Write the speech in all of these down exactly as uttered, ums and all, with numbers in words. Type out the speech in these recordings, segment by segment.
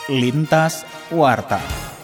Lintas Warta.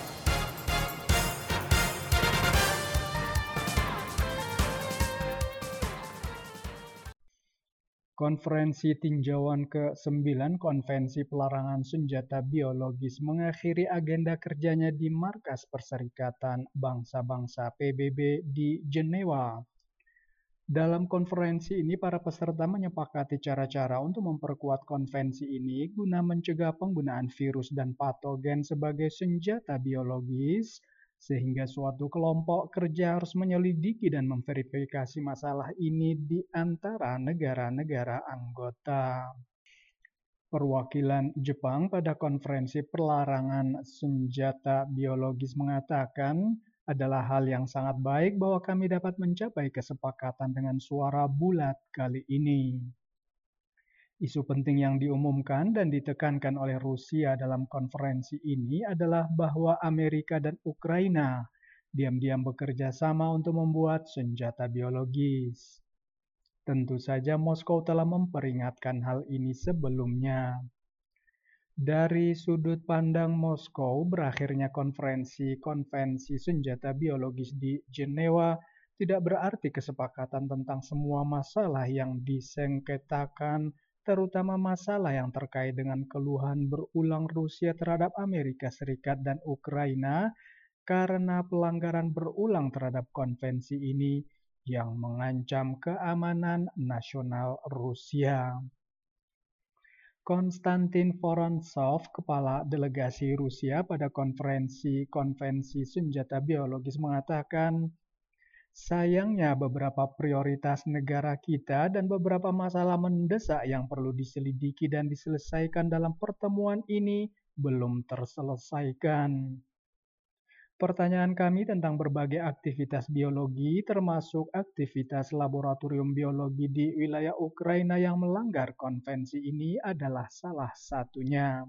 Konferensi Tinjauan ke sembilan Konvensi Pelarangan Senjata Biologis mengakhiri agenda kerjanya di Markas Perserikatan Bangsa-Bangsa P B B di Jenewa. Dalam konferensi ini, para peserta menyepakati cara-cara untuk memperkuat konvensi ini guna mencegah penggunaan virus dan patogen sebagai senjata biologis, sehingga suatu kelompok kerja harus menyelidiki dan memverifikasi masalah ini di antara negara-negara anggota. Perwakilan Jepang pada konferensi pelarangan senjata biologis mengatakan, adalah hal yang sangat baik bahwa kami dapat mencapai kesepakatan dengan suara bulat kali ini. Isu penting yang diumumkan dan ditekankan oleh Rusia dalam konferensi ini adalah bahwa Amerika dan Ukraina diam-diam bekerja sama untuk membuat senjata biologis. Tentu saja Moskow telah memperingatkan hal ini sebelumnya. Dari sudut pandang Moskow, berakhirnya konferensi konvensi senjata biologis di Jenewa tidak berarti kesepakatan tentang semua masalah yang disengketakan, terutama masalah yang terkait dengan keluhan berulang Rusia terhadap Amerika Serikat dan Ukraina karena pelanggaran berulang terhadap konvensi ini yang mengancam keamanan nasional Rusia. Konstantin Vorontsov, kepala delegasi Rusia pada konferensi konvensi senjata biologis mengatakan, sayangnya beberapa prioritas negara kita dan beberapa masalah mendesak yang perlu diselidiki dan diselesaikan dalam pertemuan ini belum terselesaikan. Pertanyaan kami tentang berbagai aktivitas biologi, termasuk aktivitas laboratorium biologi di wilayah Ukraina yang melanggar konvensi ini adalah salah satunya.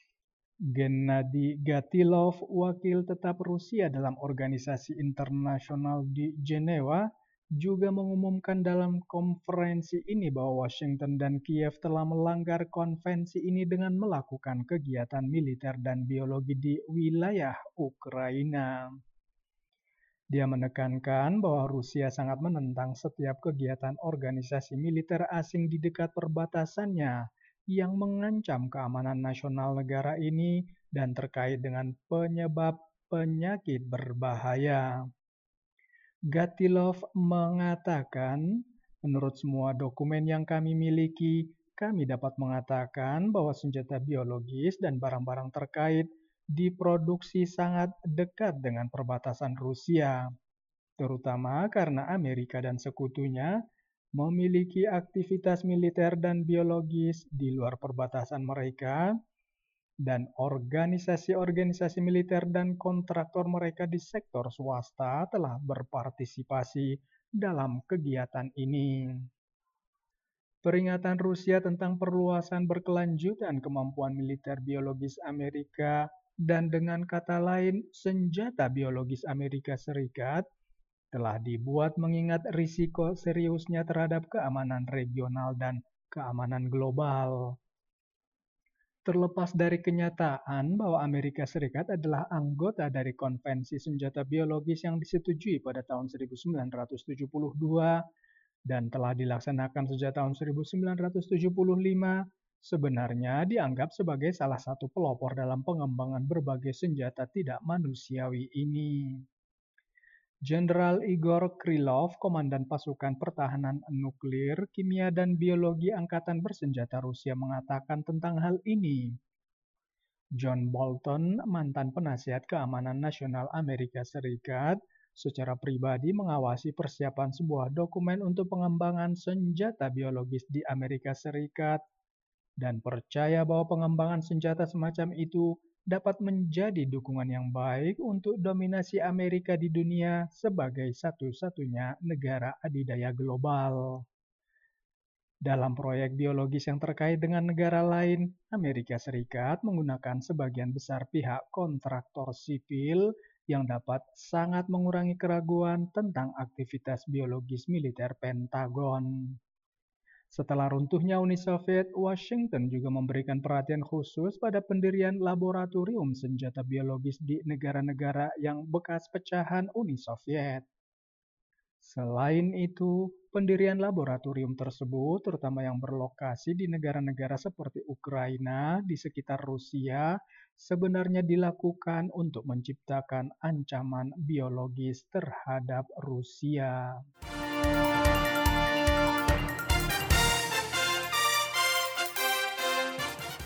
Gennady Gatilov, wakil tetap Rusia dalam organisasi internasional di Jenewa, juga mengumumkan dalam konferensi ini bahwa Washington dan Kiev telah melanggar konvensi ini dengan melakukan kegiatan militer dan biologi di wilayah Ukraina. Dia menekankan bahwa Rusia sangat menentang setiap kegiatan organisasi militer asing di dekat perbatasannya yang mengancam keamanan nasional negara ini dan terkait dengan penyebab penyakit berbahaya. Gatilov mengatakan, menurut semua dokumen yang kami miliki, kami dapat mengatakan bahwa senjata biologis dan barang-barang terkait diproduksi sangat dekat dengan perbatasan Rusia, terutama karena Amerika dan sekutunya memiliki aktivitas militer dan biologis di luar perbatasan mereka, dan organisasi-organisasi militer dan kontraktor mereka di sektor swasta telah berpartisipasi dalam kegiatan ini. Peringatan Rusia tentang perluasan berkelanjutan kemampuan militer biologis Amerika dan dengan kata lain senjata biologis Amerika Serikat telah dibuat mengingat risiko seriusnya terhadap keamanan regional dan keamanan global. Terlepas dari kenyataan bahwa Amerika Serikat adalah anggota dari Konvensi Senjata Biologis yang disetujui pada tahun seribu sembilan ratus tujuh puluh dua dan telah dilaksanakan sejak tahun seribu sembilan ratus tujuh puluh lima, sebenarnya dianggap sebagai salah satu pelopor dalam pengembangan berbagai senjata tidak manusiawi ini. Jenderal Igor Krylov, Komandan Pasukan Pertahanan Nuklir, Kimia dan Biologi Angkatan Bersenjata Rusia mengatakan tentang hal ini. John Bolton, mantan penasihat keamanan nasional Amerika Serikat, secara pribadi mengawasi persiapan sebuah dokumen untuk pengembangan senjata biologis di Amerika Serikat dan percaya bahwa pengembangan senjata semacam itu dapat menjadi dukungan yang baik untuk dominasi Amerika di dunia sebagai satu-satunya negara adidaya global. Dalam proyek biologis yang terkait dengan negara lain, Amerika Serikat menggunakan sebagian besar pihak kontraktor sipil yang dapat sangat mengurangi keraguan tentang aktivitas biologis militer Pentagon. Setelah runtuhnya Uni Soviet, Washington juga memberikan perhatian khusus pada pendirian laboratorium senjata biologis di negara-negara yang bekas pecahan Uni Soviet. Selain itu, pendirian laboratorium tersebut, terutama yang berlokasi di negara-negara seperti Ukraina di sekitar Rusia, sebenarnya dilakukan untuk menciptakan ancaman biologis terhadap Rusia.